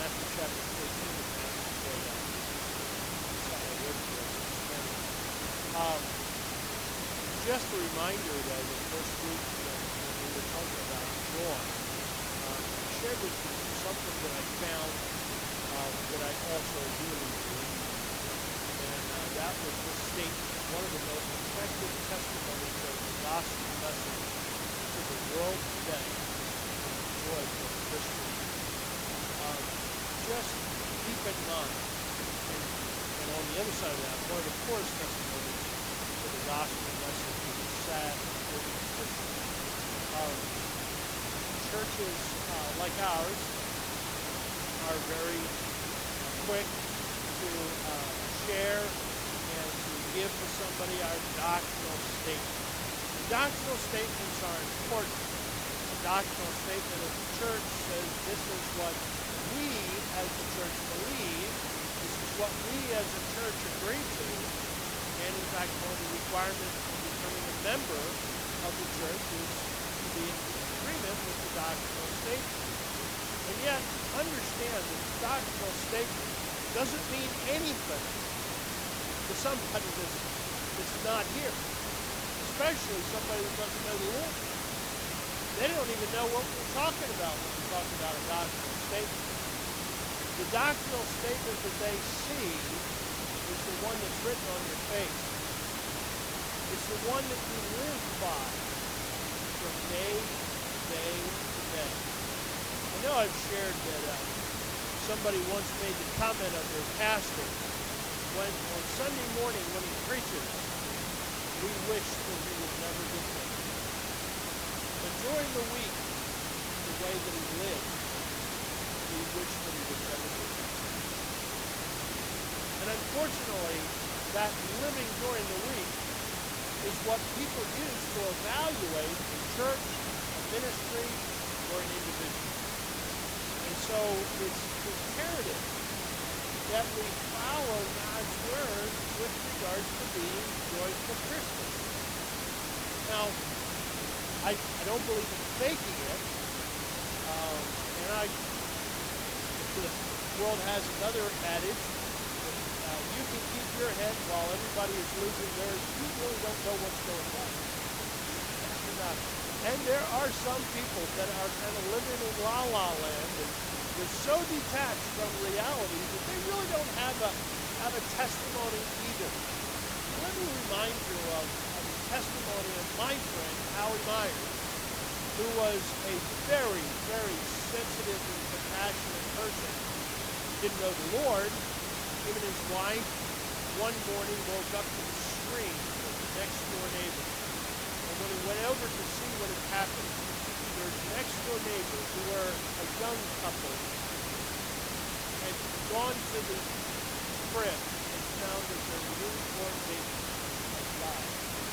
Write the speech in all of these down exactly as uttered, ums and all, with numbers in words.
Matthew chapter fourteen, if Matthew will uh, I read for us this morning. Um, just a reminder, though, the first week when, when we were talking about joy, um, I shared with you something that I found uh, that I also really believe. And uh, that was this statement: one of the most effective testimonies of the gospel message to the world today is the joy for Christians. Um, just keep in mind, and, and on the other side of that, one of the poorest testimonies to the gospel message is the sad living Christian. Um, churches uh, like ours are very quick to uh, share and to give to somebody our doctrinal statement. The doctrinal statements are important. The doctrinal statement of the church says this is what we as the church believe, this is what we as a church agree to, and in fact one of the requirements of becoming a member of the church is to be in agreement with the doctrinal statement. And yet, understand that the doctrinal statement doesn't mean anything to somebody that's, that's not here, especially somebody that doesn't know the Lord. They don't even know what we're talking about when we talk about a doctrinal statement. The doctrinal statement that they see is the one that's written on your face. It's the one that you live by from day to day to day. I know I've shared that uh, somebody once made the comment of their pastor when on Sunday morning when he preaches, we wish that he would never get there. But during the week, the way that he lived, we wish that he would never get there. And unfortunately, that living during the week is what people use to evaluate a church, a ministry, or an individual. And so it's imperative that we follow God's word with regards to being joyful Christians. Now, I, I don't believe in faking it. Um, and I, the world has another adage. Uh, you can keep your head while everybody is losing theirs. You really don't know what's going on. And, uh, and there are some people that are kind of living in la-la land, and they're so detached from reality that they really don't have a have a testimony either. Let me remind you of, of the testimony of my friend, Howie Myers, who was a very, very sensitive and compassionate person. Didn't know the Lord. Him and his wife one morning woke up to the screams of the next door neighbor. And when he went over to see what had happened, their next door neighbor, who were a young couple, had gone to the crib and found that their newborn baby had died.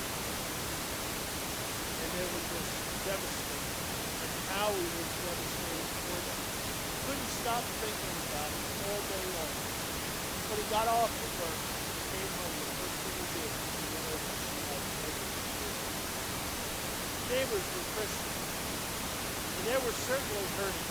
And it was just devastating. And Howie was devastated for them. Couldn't stop thinking about it all day long. But he got off of work, came home, the first thing he did was he went over to see how the neighbors were doing. Neighbors were Christians, and they were certainly hurting.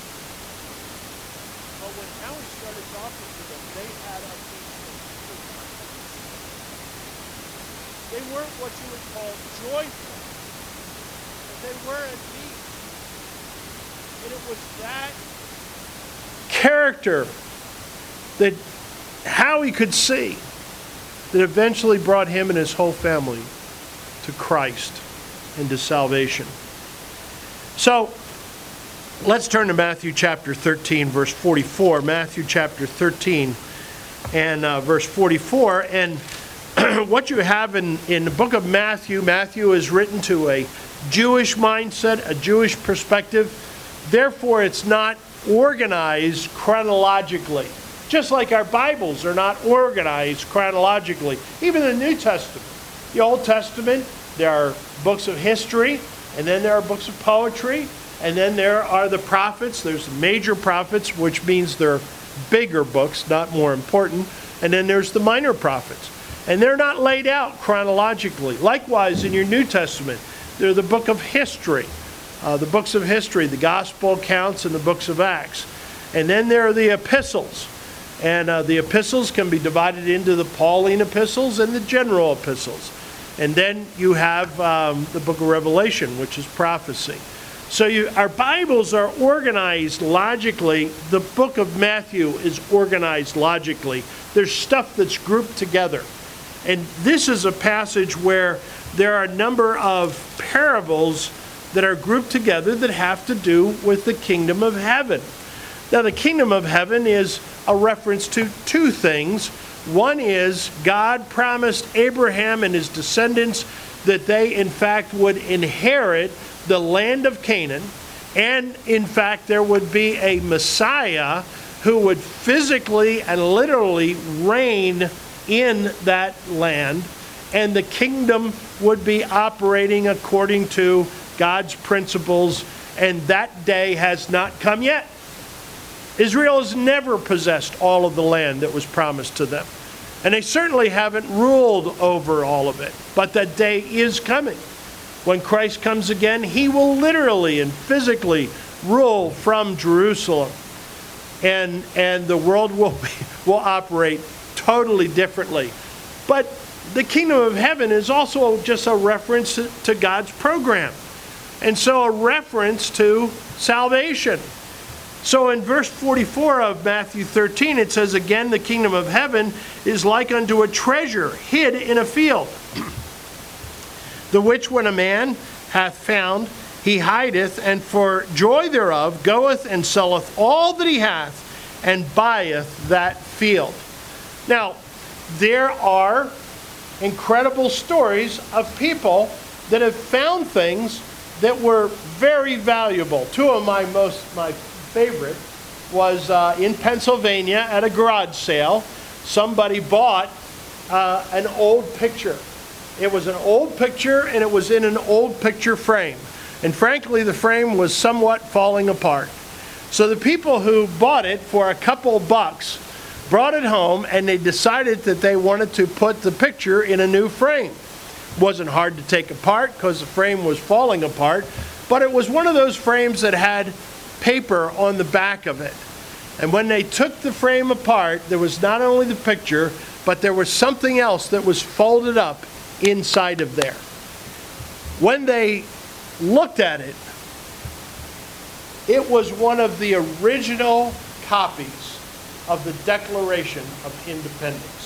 But when Howie started talking to them, they had a peace that he could not understand. They weren't what you would call joyful, but they were at peace. And it was that character that Howie could see that eventually brought him and his whole family to Christ and to salvation. So, let's turn to Matthew chapter thirteen, verse forty-four. Matthew chapter thirteen and uh, verse forty-four. And what you have in, in the book of Matthew, Matthew is written to a Jewish mindset, a Jewish perspective. Therefore, it's not organized chronologically. Just like our Bibles are not organized chronologically. Even the New Testament. The Old Testament, there are books of history, and then there are books of poetry, and then there are the prophets. There's major prophets, which means they're bigger books, not more important. And then there's the minor prophets. And they're not laid out chronologically. Likewise, in your New Testament, they're the book of history. Uh, the books of history, the gospel accounts, and the books of Acts. And then there are the epistles. And uh, the epistles can be divided into the Pauline epistles and the general epistles. And then you have um, the book of Revelation, which is prophecy. So you, our Bibles are organized logically. The book of Matthew is organized logically. There's stuff that's grouped together. And this is a passage where there are a number of parables that are grouped together that have to do with the kingdom of heaven. Now, the kingdom of heaven is a reference to two things. One is God promised Abraham and his descendants that they, in fact, would inherit the land of Canaan. And, in fact, there would be a Messiah who would physically and literally reign in that land. And the kingdom would be operating according to God's principles. And that day has not come yet. Israel has never possessed all of the land that was promised to them. And they certainly haven't ruled over all of it. But that day is coming. When Christ comes again, he will literally and physically rule from Jerusalem. And, and the world will, be, will operate totally differently. But the kingdom of heaven is also just a reference to, to God's program. And so a reference to salvation. So in verse forty-four of Matthew thirteen, it says, again, the kingdom of heaven is like unto a treasure hid in a field, the which when a man hath found, he hideth, and for joy thereof goeth and selleth all that he hath, and buyeth that field. Now, there are incredible stories of people that have found things that were very valuable. Two of my most my favorite was uh, in Pennsylvania at a garage sale. Somebody bought uh, an old picture. It was an old picture, and it was in an old picture frame. And frankly, the frame was somewhat falling apart. So the people who bought it for a couple bucks brought it home, and they decided that they wanted to put the picture in a new frame. It wasn't hard to take apart because the frame was falling apart, but it was one of those frames that had paper on the back of it. And when they took the frame apart, there was not only the picture, but there was something else that was folded up inside of there. When they looked at it, it was one of the original copies of the Declaration of Independence.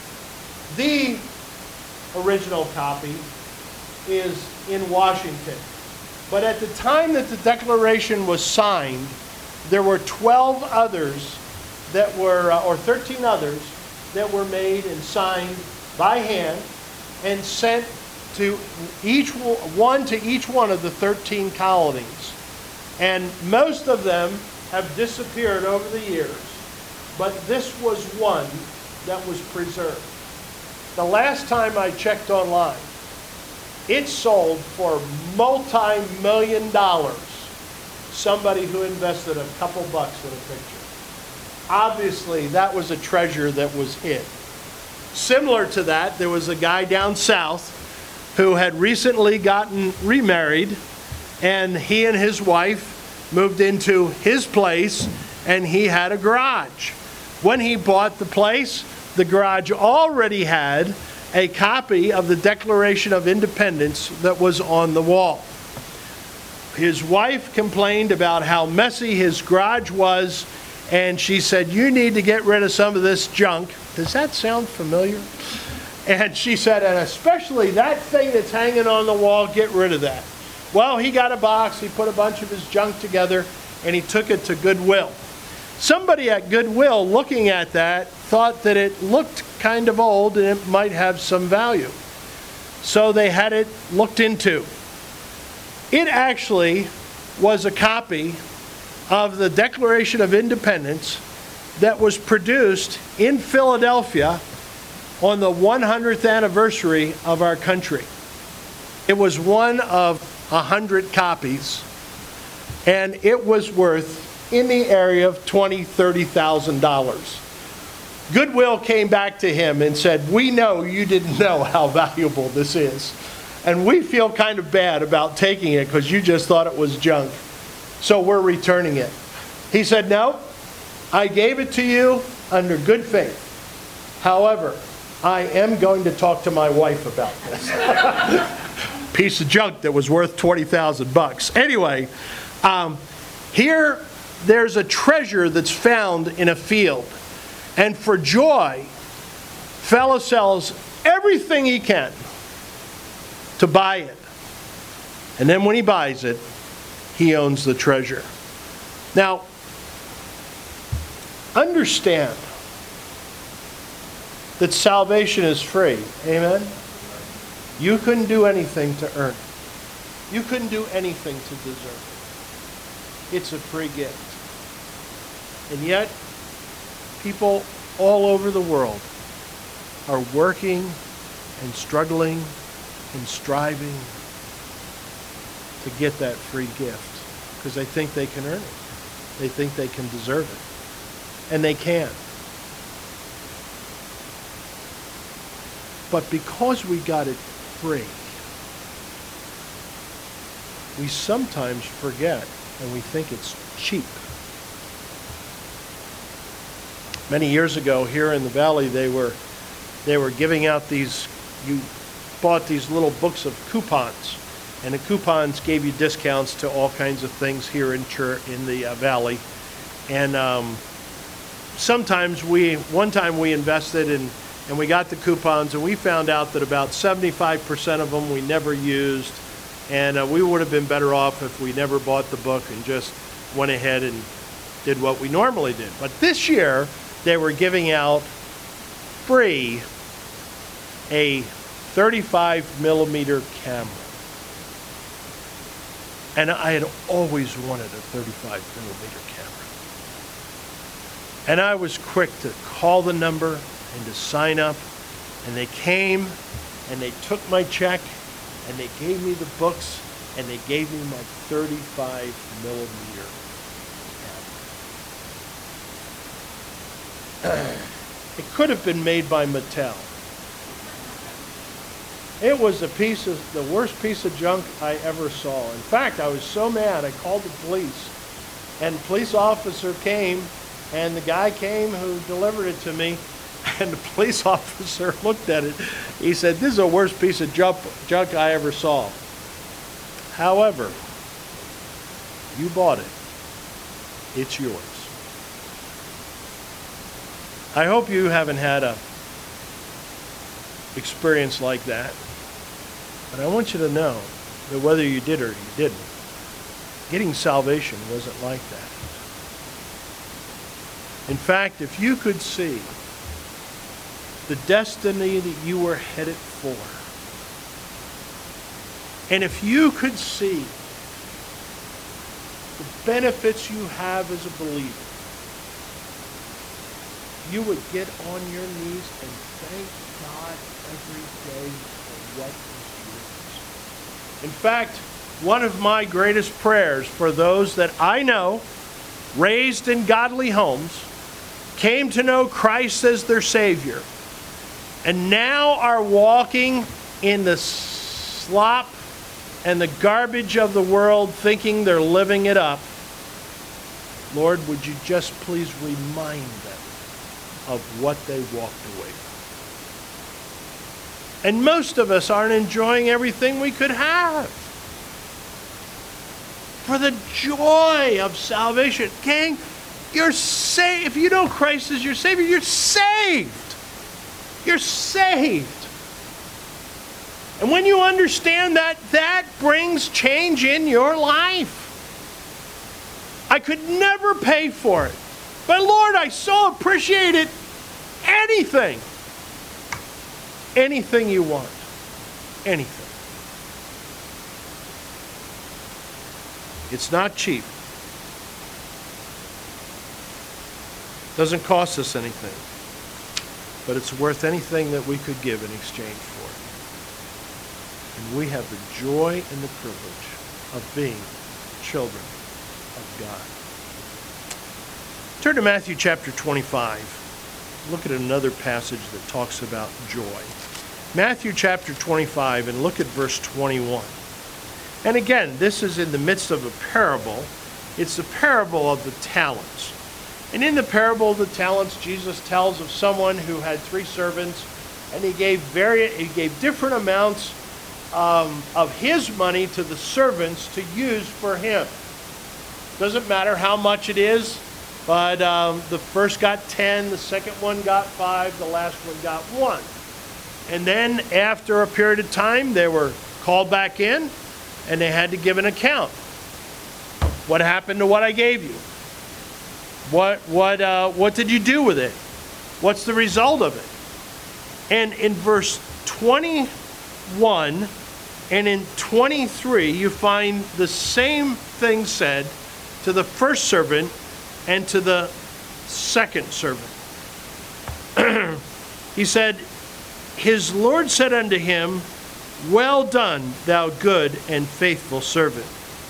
The original copy is in Washington. But at the time that the Declaration was signed, there were twelve others that were, uh, or thirteen others, that were made and signed by hand and sent to each one to each one of the thirteen colonies. And most of them have disappeared over the years, but this was one that was preserved. The last time I checked online, it sold for multi-million dollars. Somebody who invested a couple bucks in a picture. Obviously, that was a treasure that was hid. Similar to that, there was a guy down south who had recently gotten remarried, and he and his wife moved into his place, and he had a garage. When he bought the place, the garage already had a copy of the Declaration of Independence that was on the wall. His wife complained about how messy his garage was, and she said, you need to get rid of some of this junk. Does that sound familiar? And she said, and especially that thing that's hanging on the wall, get rid of that. Well, he got a box, he put a bunch of his junk together, and he took it to Goodwill. Somebody at Goodwill looking at that thought that it looked kind of old and it might have some value. So they had it looked into. It actually was a copy of the Declaration of Independence that was produced in Philadelphia on the one hundredth anniversary of our country. It was one of a hundred copies, and it was worth in the area of twenty thousand dollars, thirty thousand dollars. Goodwill came back to him and said, we know you didn't know how valuable this is, and we feel kind of bad about taking it because you just thought it was junk, so we're returning it. He said, no, I gave it to you under good faith. However, I am going to talk to my wife about this. Piece of junk that was worth twenty thousand bucks. Anyway, um, here there's a treasure that's found in a field. And for joy, fellow sells everything he can to buy it. And then when he buys it, he owns the treasure. Now, understand that salvation is free. Amen? You couldn't do anything to earn it. You couldn't do anything to deserve it. It's a free gift. And yet, people all over the world are working and struggling and striving to get that free gift because they think they can earn it. They think they can deserve it. And they can. But because we got it free, we sometimes forget and we think it's cheap. Many years ago here in the valley, they were they were giving out these, you bought these little books of coupons, and the coupons gave you discounts to all kinds of things here in church, in the uh, valley. And um, sometimes we, one time we invested in, and we got the coupons, and we found out that about seventy-five percent of them we never used, and uh, we would have been better off if we never bought the book and just went ahead and did what we normally did. But this year, they were giving out free a thirty-five millimeter camera. And I had always wanted a thirty-five millimeter camera. And I was quick to call the number and to sign up. And they came and they took my check and they gave me the books and they gave me my thirty-five millimeter camera. It could have been made by Mattel. It was a piece of, the worst piece of junk I ever saw. In fact, I was so mad, I called the police. And the police officer came, and the guy came who delivered it to me, and the police officer looked at it. He said, "This is the worst piece of junk, junk I ever saw." However, you bought it. It's yours. I hope you haven't had a experience like that. But I want you to know that whether you did or you didn't, getting salvation wasn't like that. In fact, if you could see the destiny that you were headed for, and if you could see the benefits you have as a believer, you would get on your knees and thank God every day for what is yours. In fact, one of my greatest prayers for those that I know, raised in godly homes, came to know Christ as their Savior, and now are walking in the slop and the garbage of the world thinking they're living it up. Lord, would you just please remind them of what they walked away from? And most of us aren't enjoying everything we could have. For the joy of salvation. Gang, you're saved. If you know Christ as your Savior, you're saved. You're saved. And when you understand that, that brings change in your life. I could never pay for it. But Lord, I so appreciate it. Anything. Anything you want. Anything. It's not cheap. Doesn't cost us anything. But it's worth anything that we could give in exchange for it. And we have the joy and the privilege of being children of God. Turn to Matthew chapter twenty-five. Look at another passage that talks about joy. Matthew chapter twenty-five, and look at verse twenty-one. And again, this is in the midst of a parable. It's the parable of the talents. And in the parable of the talents, Jesus tells of someone who had three servants, and he gave vari- he gave different amounts um, of his money to the servants to use for him. Doesn't matter how much it is, but um, the first got ten, the second one got five, the last one got one. And then after a period of time, they were called back in, and they had to give an account. What happened to what I gave you? What what uh, what did you do with it? What's the result of it? And in verse twenty-one and in twenty-three, you find the same thing said to the first servant and to the second servant. He said, his Lord said unto him, well done, thou good and faithful servant.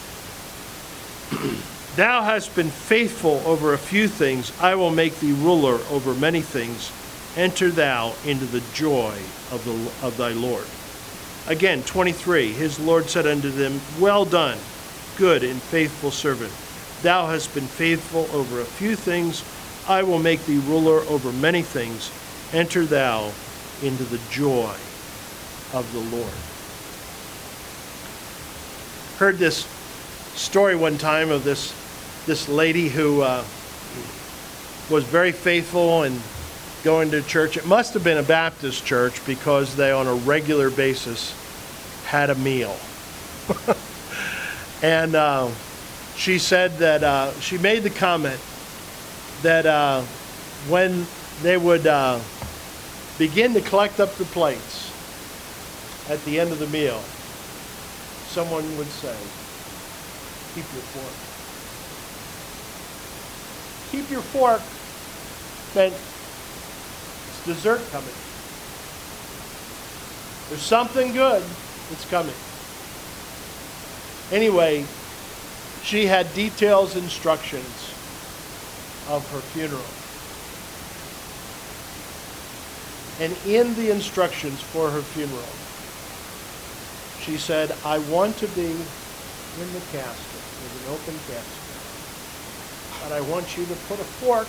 Thou hast been faithful over a few things. I will make thee ruler over many things. Enter thou into the joy of the of thy Lord. Again, twenty-three. His Lord said unto them, well done, good and faithful servant. Thou hast been faithful over a few things. I will make thee ruler over many things. Enter thou into the joy of the Lord. Heard this story one time of this this lady who uh, was very faithful and going to church. It must have been a Baptist church because they on a regular basis had a meal. And uh, she said that uh, she made the comment that uh, when they would uh, begin to collect up the plates at the end of the meal, someone would say, keep your fork. Keep your fork meant it's dessert coming. There's something good that's coming. Anyway, she had details instructions of her funeral. And in the instructions for her funeral, she said, I want to be in the casket, with an open casket. And I want you to put a fork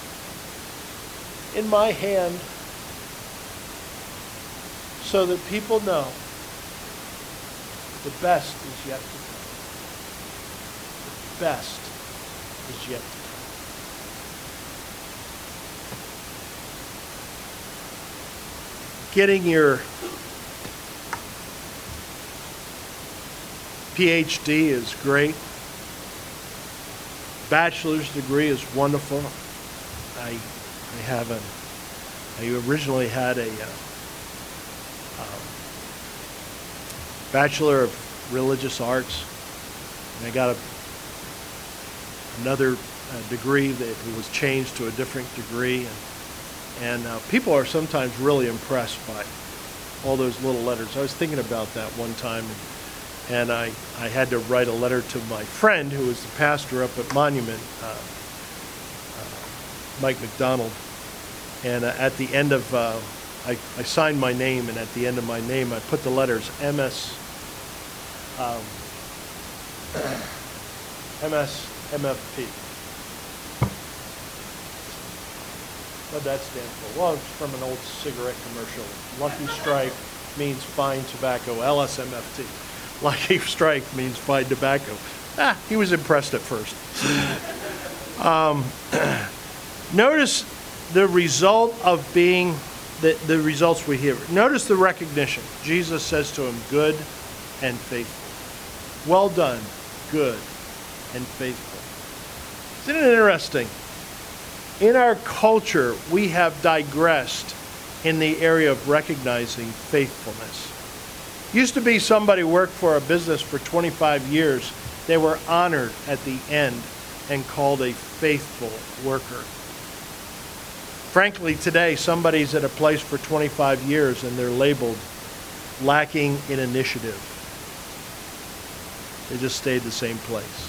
in my hand so that people know the best is yet to come. The best is yet to come. Getting your P H D is great. Bachelor's degree is wonderful. I, I have a, I originally had a uh, um, Bachelor of Religious Arts, and I got a, another uh, degree that was changed to a different degree, and, and uh, people are sometimes really impressed by all those little letters. I was thinking about that one time, and, and I, I had to write a letter to my friend who was the pastor up at Monument, uh, uh, Mike McDonald, and uh, at the end of, uh, I, I signed my name, and at the end of my name I put the letters M S, um, M S M F P. What'd that stand for? Well, it's from an old cigarette commercial. Lucky Strike means fine tobacco, L S M F T. Lucky Strike means fine tobacco. Ah, he was impressed at first. um, notice the result of being, the, the results we hear. Notice the recognition. Jesus says to him, good and faithful. Well done, good and faithful. Isn't it interesting? In our culture, we have digressed in the area of recognizing faithfulness. Used to be somebody worked for a business for twenty-five years. They were honored at the end and called a faithful worker. Frankly, today, somebody's at a place for twenty-five years and they're labeled lacking in initiative. They just stayed the same place.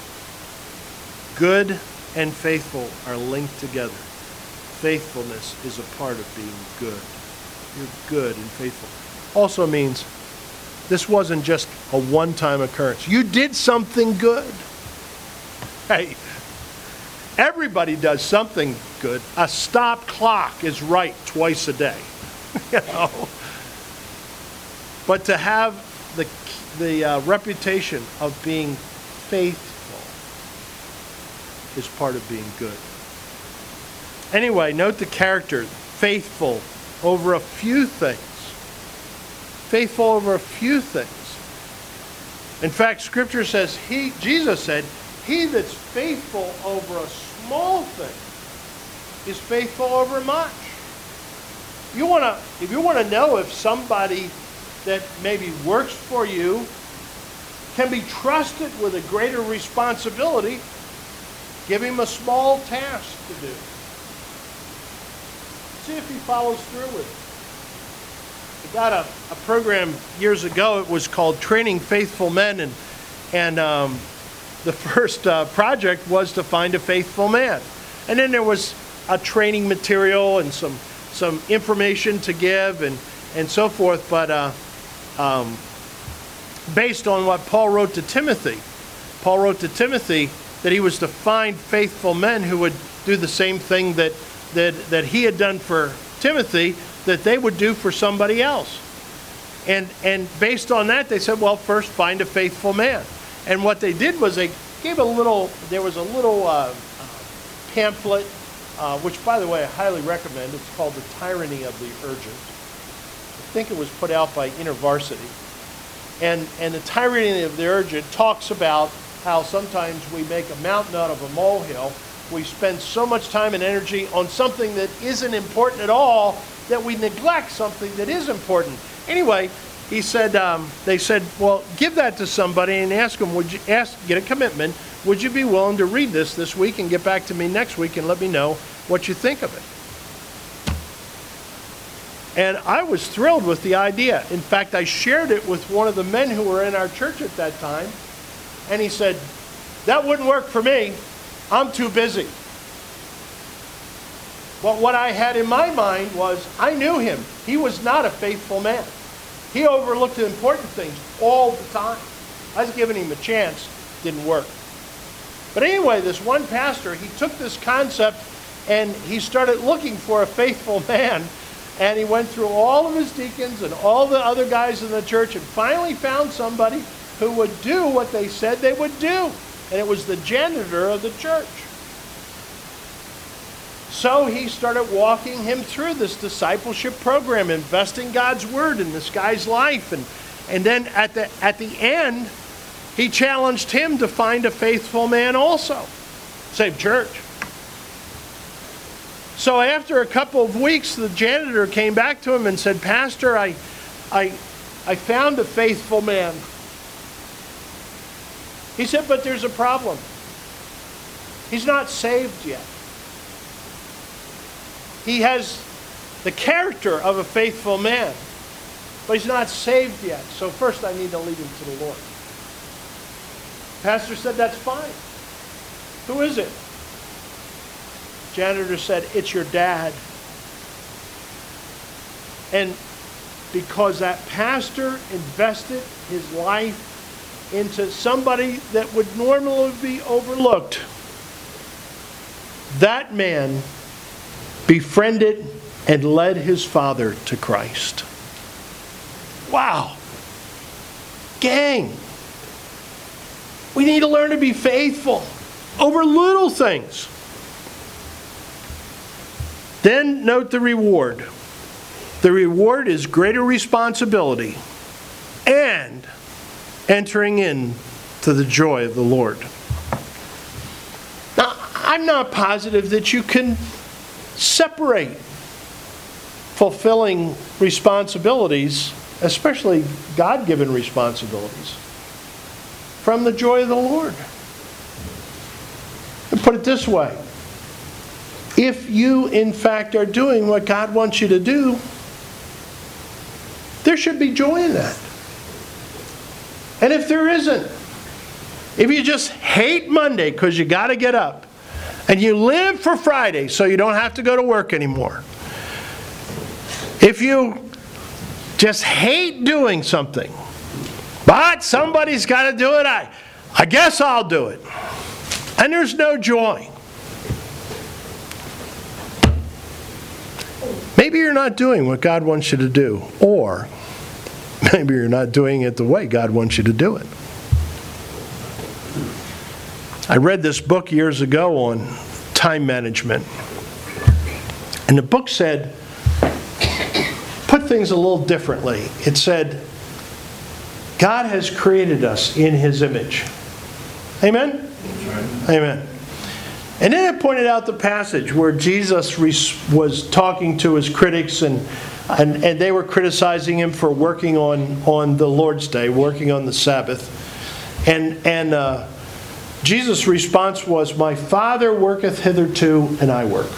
Good and faithful are linked together. Faithfulness is a part of being good. You're good and faithful. Also means this wasn't just a one-time occurrence. You did something good. Hey, everybody does something good. A stop clock is right twice a day. You know? But to have the, the uh, reputation of being faithful is part of being good. Anyway, note the character. Faithful over a few things. Faithful over a few things. In fact, Scripture says, he, Jesus said, he that's faithful over a small thing is faithful over much. You want to, if you want to know if somebody that maybe works for you can be trusted with a greater responsibility, give him a small task to do. See if he follows through with it. I got a, a program years ago. It was called Training Faithful Men, and and um, the first uh, project was to find a faithful man. And then there was a training material and some some information to give and and so forth. But uh, um, based on what Paul wrote to Timothy, Paul wrote to Timothy that he was to find faithful men who would do the same thing that that that he had done for Timothy, that they would do for somebody else. And and based on that, they said, well, first find a faithful man. And what they did was they gave a little, there was a little uh, pamphlet, uh, which, by the way, I highly recommend. It's called The Tyranny of the Urgent. I think it was put out by InterVarsity. And, and The Tyranny of the Urgent talks about how sometimes we make a mountain out of a molehill. We spend so much time and energy on something that isn't important at all that we neglect something that is important. Anyway, he said, um, they said, well, give that to somebody and ask them, would you ask, get a commitment, would you be willing to read this this week and get back to me next week and let me know what you think of it? And I was thrilled with the idea. In fact, I shared it with one of the men who were in our church at that time, and he said, that wouldn't work for me. I'm too busy. But what I had in my mind was, I knew him. He was not a faithful man. He overlooked the important things all the time. I was giving him a chance. Didn't work. But anyway, this one pastor, he took this concept and he started looking for a faithful man. And he went through all of his deacons and all the other guys in the church and finally found somebody who would do what they said they would do. And it was the janitor of the church. So he started walking him through this discipleship program, investing God's word in this guy's life. And, and then at the, at the end, he challenged him to find a faithful man also. Same church. So after a couple of weeks, the janitor came back to him and said, Pastor, I, I, I found a faithful man. He said, but there's a problem. He's not saved yet. He has the character of a faithful man, but he's not saved yet. So first I need to lead him to the Lord. Pastor said, that's fine. Who is it? Janitor said, it's your dad. And because that pastor invested his life into somebody that would normally be overlooked, that man befriended and led his father to Christ. Wow. Gang, we need to learn to be faithful over little things. Then note the reward. The reward is greater responsibility and entering in to the joy of the Lord. Now, I'm not positive that you can separate fulfilling responsibilities, especially God-given responsibilities, from the joy of the Lord. And put it this way. If you, in fact, are doing what God wants you to do, there should be joy in that. And if there isn't, if you just hate Monday because you got to get up, and you live for Friday so you don't have to go to work anymore, if you just hate doing something, but somebody's got to do it, I, I guess I'll do it, and there's no joy, Maybe you're not doing what God wants you to do, or maybe you're not doing it the way God wants you to do it. I read this book years ago on time management. And the book said, put things a little differently. It said, God has created us in His image. Amen? Amen. And then it pointed out the passage where Jesus was talking to His critics, and, and, and they were criticizing Him for working on, on the Lord's Day, working on the Sabbath. And, and uh, Jesus' response was, my Father worketh hitherto, and I work.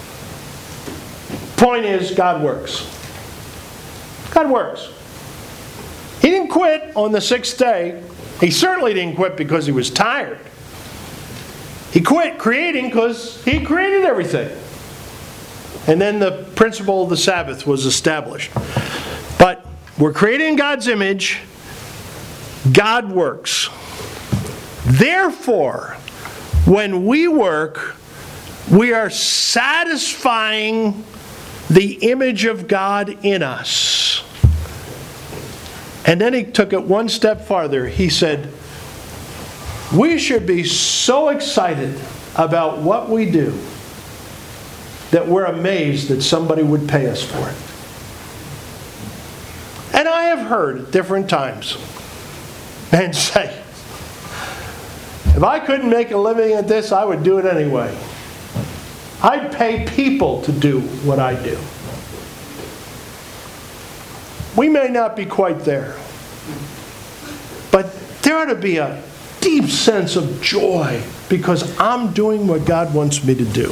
Point is, God works. God works. He didn't quit on the sixth day. He certainly didn't quit because He was tired. He quit creating because He created everything. And then the principle of the Sabbath was established. But we're created in God's image. God works. Therefore, when we work, we are satisfying the image of God in us. And then He took it one step farther. He said, we should be so excited about what we do that we're amazed that somebody would pay us for it. And I have heard at different times men say, if I couldn't make a living at this, I would do it anyway. I'd pay people to do what I do. We may not be quite there, but there ought to be a deep sense of joy because I'm doing what God wants me to do.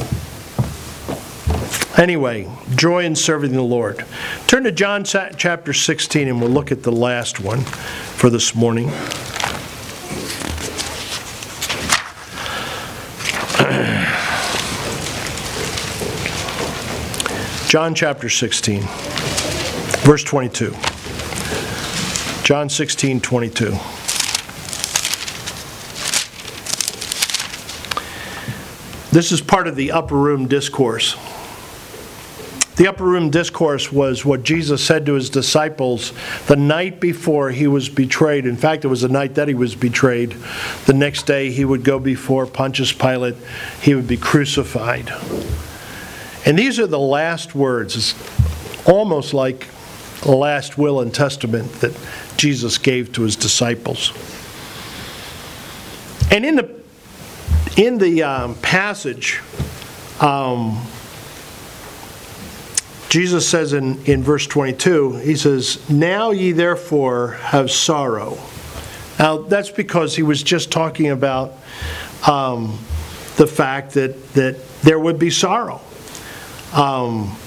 Anyway, joy in serving the Lord. Turn to John chapter sixteen and we'll look at the last one for this morning. John chapter sixteen, verse twenty-two. John sixteen, twenty-two. This is part of the upper room discourse. The upper room discourse was what Jesus said to His disciples the night before He was betrayed. In fact, it was the night that He was betrayed. The next day He would go before Pontius Pilate. He would be crucified. And these are the last words. It's almost like the last will and testament that Jesus gave to His disciples. And in the in the um, passage, um, Jesus says in, in verse twenty-two, He says, now ye therefore have sorrow. Now that's because He was just talking about um, the fact that, that there would be sorrow. Um,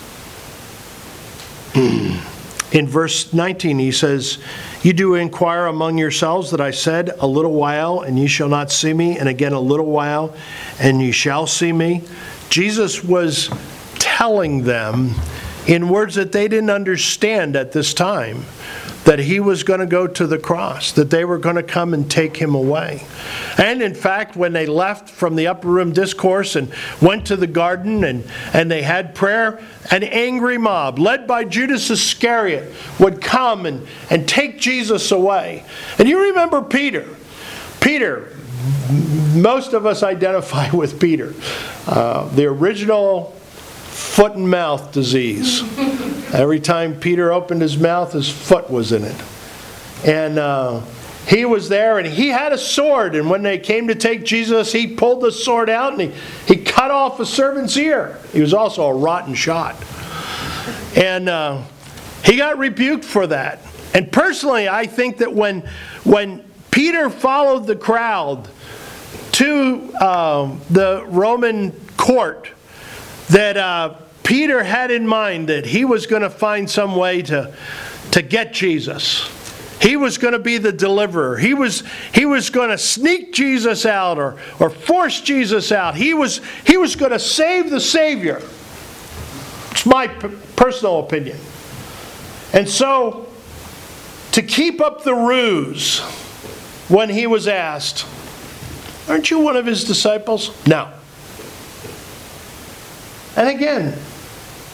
in verse nineteen, He says, you do inquire among yourselves that I said, a little while, and ye shall not see me, and again a little while, and ye shall see me. Jesus was telling them, in words that they didn't understand at this time, that He was going to go to the cross, that they were going to come and take Him away. And in fact, when they left from the upper room discourse and went to the garden and, and they had prayer, an angry mob, led by Judas Iscariot, would come and, and take Jesus away. And you remember Peter. Peter, most of us identify with Peter. Uh, the original foot and mouth disease. Every time Peter opened his mouth, his foot was in it. And uh, he was there, and he had a sword. And when they came to take Jesus, he pulled the sword out, and he, he cut off a servant's ear. He was also a rotten shot. And uh, he got rebuked for that. And personally, I think that when, when Peter followed the crowd to um, the Roman court, that uh, Peter had in mind that he was going to find some way to, to get Jesus. He was going to be the deliverer. He was, he was going to sneak Jesus out or, or force Jesus out. He was, he was going to save the Savior. It's my p- personal opinion. And so, to keep up the ruse, when he was asked, aren't you one of his disciples? No. And again,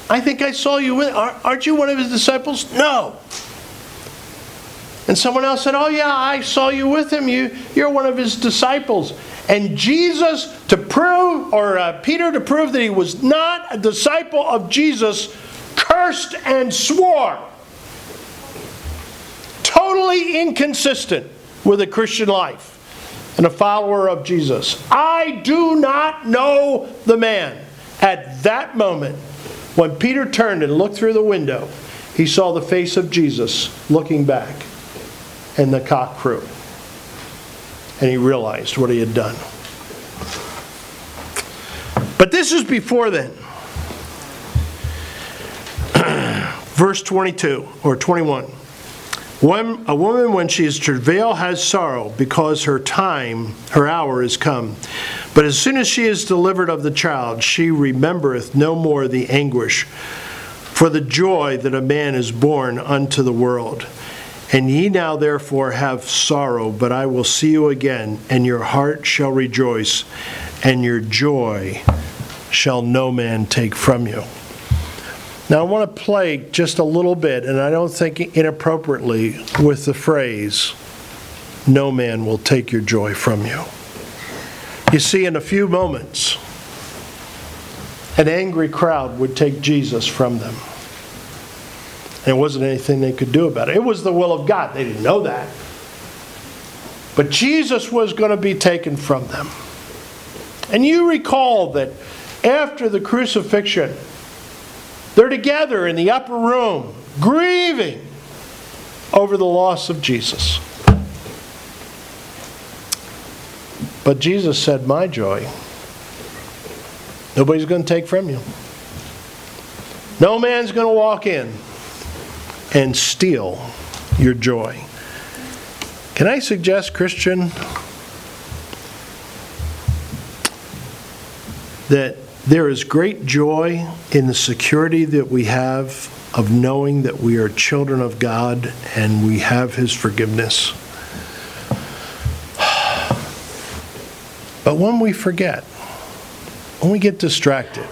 I think I saw you with, aren't you one of his disciples? No. And someone else said, oh yeah, I saw you with him. You, you're one of his disciples. And Jesus, to prove, or uh, Peter to prove that he was not a disciple of Jesus, cursed and swore. Totally inconsistent with a Christian life and a follower of Jesus. I do not know the man. At that moment, when Peter turned and looked through the window, he saw the face of Jesus looking back, and the cock crew. And he realized what he had done. But this is before then. Verse twenty-two or twenty-one. When a woman, when she is travail, has sorrow, because her time, her hour is come. But as soon as she is delivered of the child, she remembereth no more the anguish for the joy that a man is born unto the world. And ye now therefore have sorrow, but I will see you again, and your heart shall rejoice, and your joy shall no man take from you. Now I want to play just a little bit, and I don't think inappropriately, with the phrase, no man will take your joy from you. You see, in a few moments, an angry crowd would take Jesus from them. And there wasn't anything they could do about it. It was the will of God. They didn't know that. But Jesus was going to be taken from them. And you recall that after the crucifixion, they're together in the upper room, grieving over the loss of Jesus. But Jesus said, my joy, nobody's going to take from you. No man's going to walk in and steal your joy. Can I suggest, Christian, that there is great joy in the security that we have of knowing that we are children of God and we have His forgiveness. But when we forget, when we get distracted,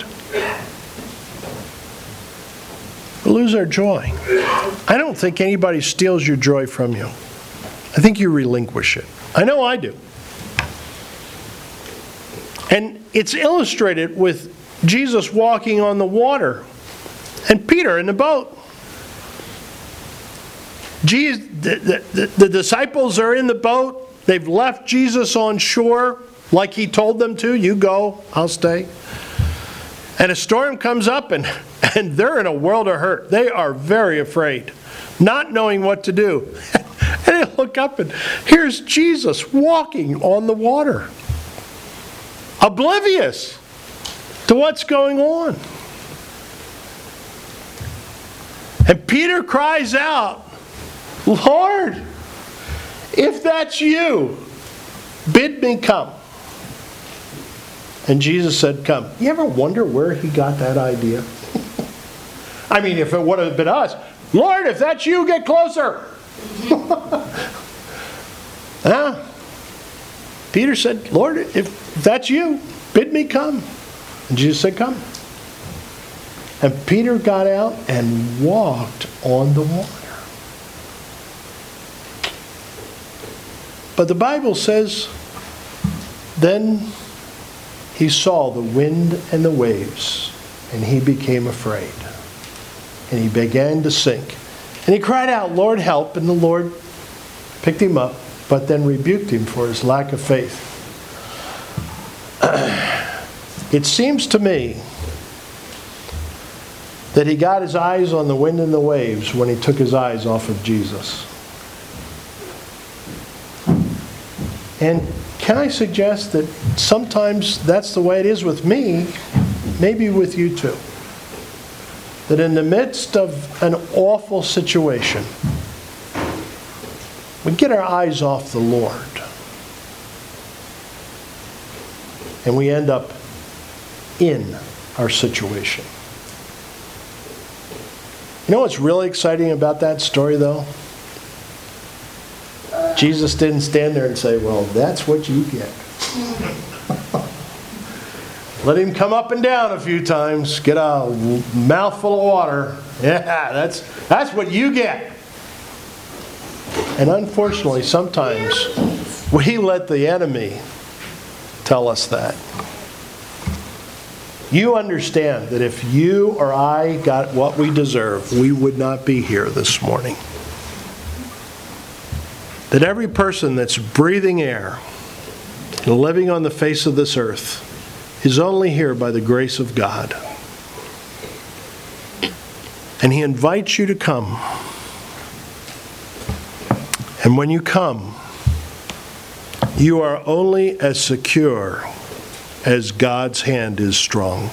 we lose our joy. I don't think anybody steals your joy from you. I think you relinquish it. I know I do. And it's illustrated with Jesus walking on the water and Peter in the boat. Jesus, the, the, the disciples are in the boat. They've left Jesus on shore like He told them to. You go, I'll stay. And a storm comes up and, and they're in a world of hurt. They are very afraid, not knowing what to do. And they look up and here's Jesus walking on the water, oblivious to what's going on. And Peter cries out, Lord, if that's you, bid me come. And Jesus said, come. You ever wonder where he got that idea? I mean, if it would have been us, Lord, if that's you, get closer. Huh? Peter said, Lord, if that's you, bid me come. And Jesus said, come. And Peter got out and walked on the water. But the Bible says, then he saw the wind and the waves, and he became afraid. And he began to sink. And he cried out, Lord, help. And the Lord picked him up, but then rebuked him for his lack of faith. It seems to me that he got his eyes on the wind and the waves when he took his eyes off of Jesus. And can I suggest that sometimes that's the way it is with me, maybe with you too. That in the midst of an awful situation, we get our eyes off the Lord. And we end up in our situation. You know what's really exciting about that story, though? Jesus didn't stand there and say, well, that's what you get. Let him come up and down a few times. Get a mouthful of water. Yeah, that's that's what you get. And unfortunately, sometimes we let the enemy tell us that. You understand that if you or I got what we deserve, we would not be here this morning. That every person that's breathing air and living on the face of this earth is only here by the grace of God. And He invites you to come. And when you come, you are only as secure as God's hand is strong.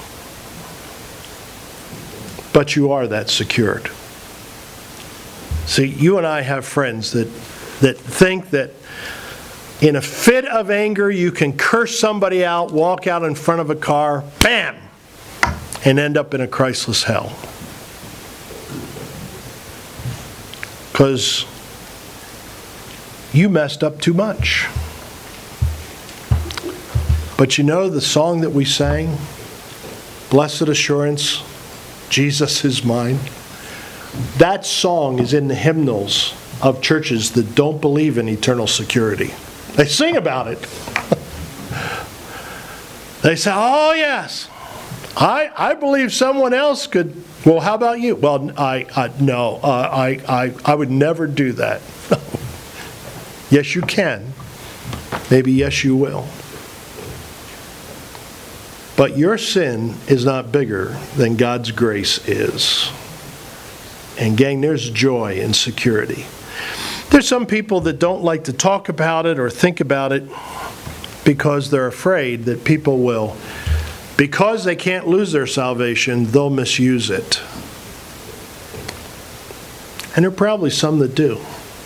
But you are that secured. See, you and I have friends that, that think that in a fit of anger you can curse somebody out, walk out in front of a car, bam, and end up in a Christless hell. Because you messed up too much. But you know the song that we sang, Blessed Assurance, Jesus is mine? That song is in the hymnals of churches that don't believe in eternal security. They sing about it. They say, oh yes, I I believe someone else could. Well, how about you? Well, I, I no, uh, I, I I would never do that. Yes, you can. Maybe yes, you will. But your sin is not bigger than God's grace is. And gang, there's joy in security. There's some people that don't like to talk about it or think about it because they're afraid that people will, because they can't lose their salvation, they'll misuse it. And there are probably some that do.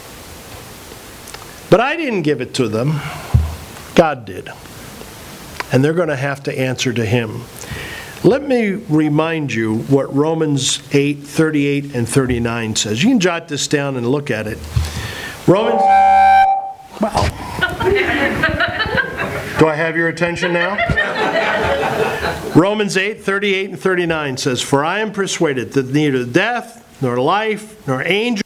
But I didn't give it to them. God did. And they're going to have to answer to Him. Let me remind you what Romans eight, thirty-eight and thirty-nine says. You can jot this down and look at it. Romans... Wow. Do I have your attention now? Romans eight, thirty-eight and thirty-nine says, For I am persuaded that neither death, nor life, nor angel,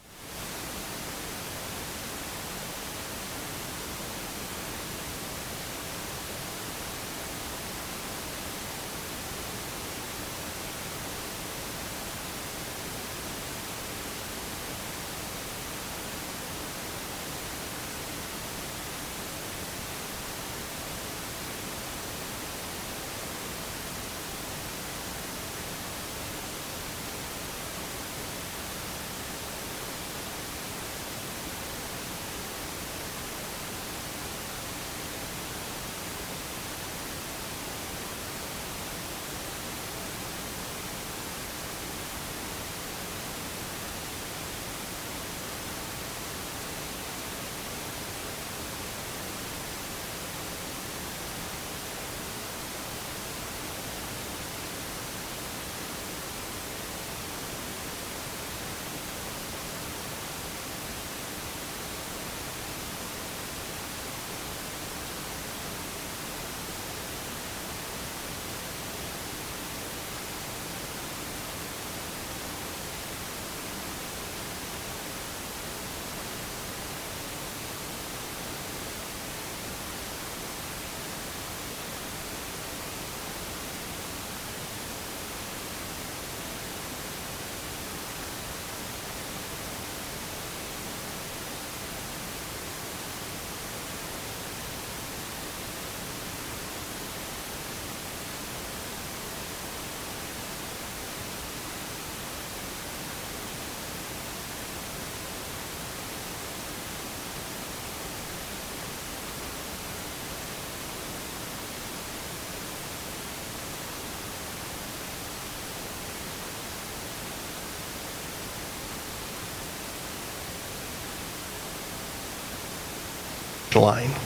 line.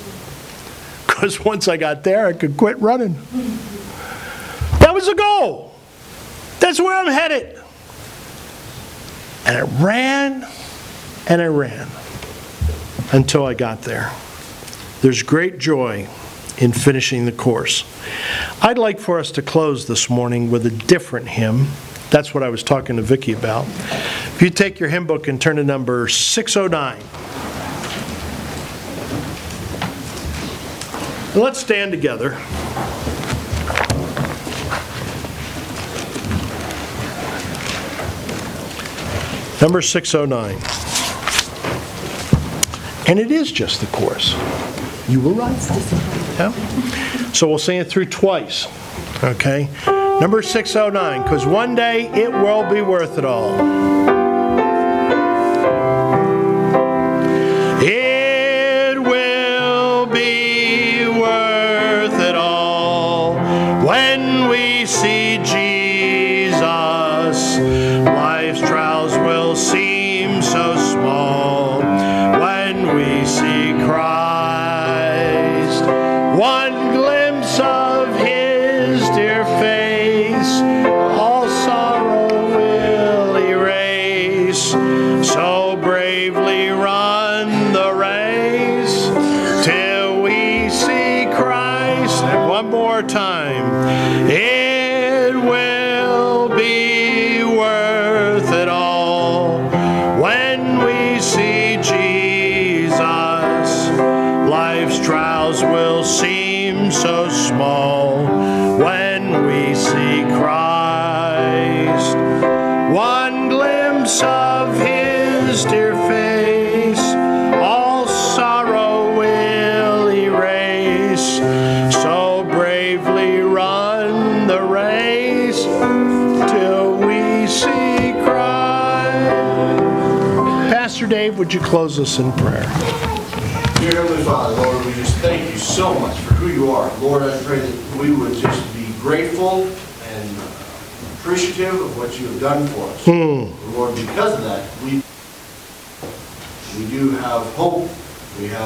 Because once I got there, I could quit running. That was the goal. That's where I'm headed. And I ran, and I ran, until I got there. There's great joy in finishing the course. I'd like for us to close this morning with a different hymn. That's what I was talking to Vicki about. If you take your hymn book and turn to number six oh nine. And let's stand together. Number six oh nine. And it is just the chorus. You were right. Yeah? So we'll sing it through twice. Okay? Number six oh nine, because one day it will be worth it all. It will be worth it all when we see Jesus. Life's trials will seem so small when we see Christ. One glimpse of His dear face, all sorrow will erase. So bravely run the race till we see Christ. And one more time. It will be worth it all when we see Jesus. Life's trials will seem so small when we see Christ. One glimpse of His dear face, all sorrow will erase. So bravely run the race till we see Christ. Pastor Dave, would you close us in prayer? Dear Heavenly Father, Lord, we just thank you so much for who you are. Lord, I pray that we would just be grateful and appreciative of what you have done for us. Hmm. Lord, because of that, we we do have hope. We have